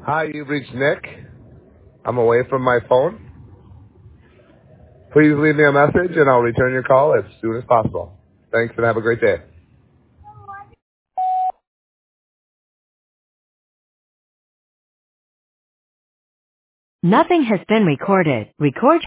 Hi, you've reached Nick. I'm away from my phone. Please leave me a message and I'll return your call as soon as possible. Thanks and have a great day. Nothing has been recorded. Record